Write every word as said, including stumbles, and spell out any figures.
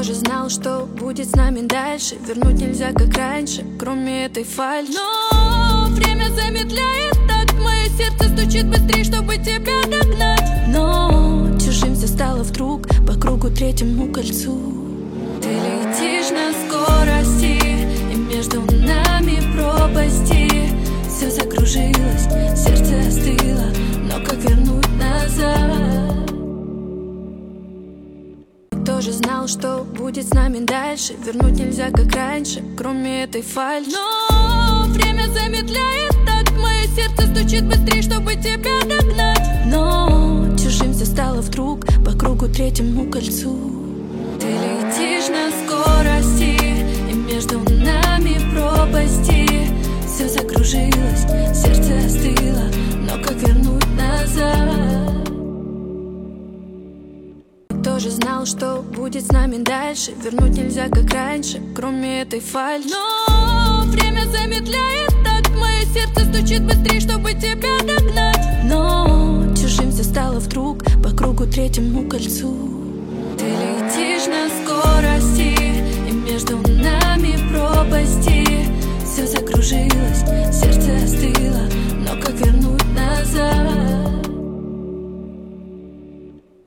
Тоже знал, что будет с нами дальше. Вернуть нельзя, как раньше, кроме этой фальши. Но время замедляет так. Мое сердце стучит быстрее, чтобы тебя догнать. Но чужим все стало вдруг по кругу третьему кольцу. Ты летишь на скорости, и между нами пропасти. Все закружилось, сердце остыло, но как вернуть назад? Тоже знал, что будет с нами дальше. Вернуть нельзя, как раньше, кроме этой фальши. Но время замедляет так. Мое сердце стучит быстрее, чтобы тебя догнать. Но чужим все стало вдруг по кругу третьему кольцу. Ты летишь на скорости, и между нами пропасти. Все закружилось, сердце остыло, но как вернуть назад? Тоже знал, что будет с нами дальше. Вернуть нельзя, как раньше, кроме этой фальши. Но время замедляет так. Мое сердце стучит быстрее, чтобы тебя догнать. Но чужим все стало вдруг по кругу третьему кольцу. Ты летишь на скорости, и между нами пропасти. Все закружилось, сердце остыло, но как вернуть назад?